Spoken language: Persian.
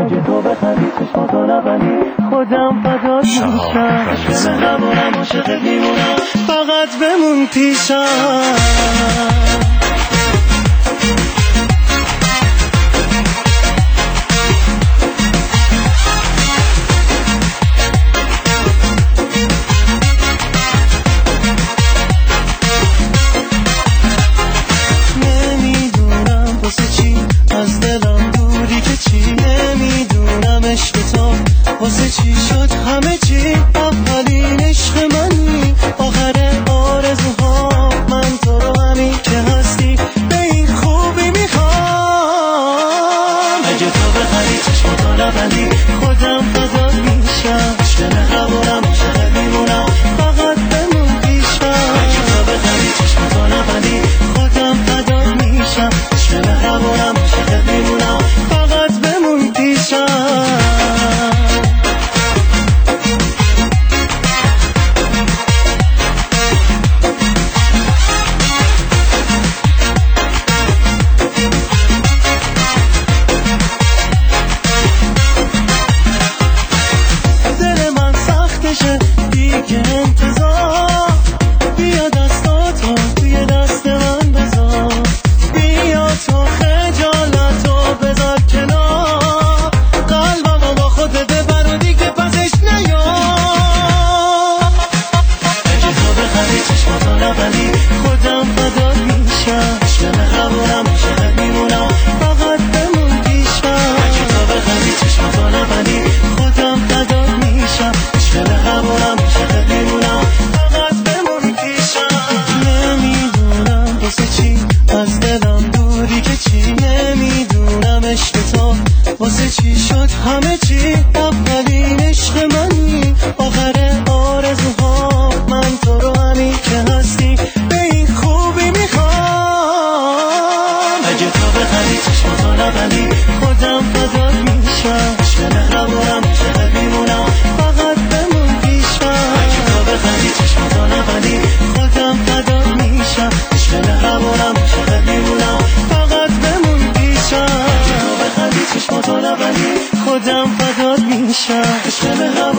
اگه تو بخندی چشماتو نبندی خودم فدات میشم، عشق نبارم عاشقت میمونم، فقط بمون پیشم. از دلم دوری که چی، نمیدونم عشق تو واسه چی شد همه چی. اولین عشق منی، آخر آرزوها من تو رو همین که هستی به این خوبی میخوام. اگه تو بخری چشماتو نبندی خودم فدات میشم، عشق نبارم عاشقت میمونم، فقط بمون پیشم. اگه تو بخری چشماتو نبندی خودم فدات میشم، عشق نبارم عاشقت میمونم، فقط بمون پیشم. دل من سختشه دیگه انتظار، بیا دستاتو توی دست من بذار، بیا تو خجالتو بذار کنار، قلبمو با خودت ببر و دیگه پسش نیار. اگه تو بخری چشماتو نبندی خودم فدات میشم، عشق نبارم عاشقت میمونم، فقط بمون پیشم. اگه تو بخری چشماتو نبندی خودم فدات میشم، عشق نبارم عاشقت میمونم، فقط بمون پیشم. نمیدونم واسه چی از دلم دوری که چی، نمیدونم عشق تو واسه چی شد همه چی. اولین عشق منی، آخر آرزوها من تو رو همین که هستی به این خوبی میخوام. اگه تو بخری چشماتو نبندی خودم فدات میشم، عشق نبارم عاشقت میمونم، فقط بمون پیشم. اگه تو بخری چشماتو نبندی خودم فدات میشم، عشق نبارم عاشقت میمونم، فقط بمون پیشم. اگه تو بخری چشماتو نبندی خودم فدات میشم، عشق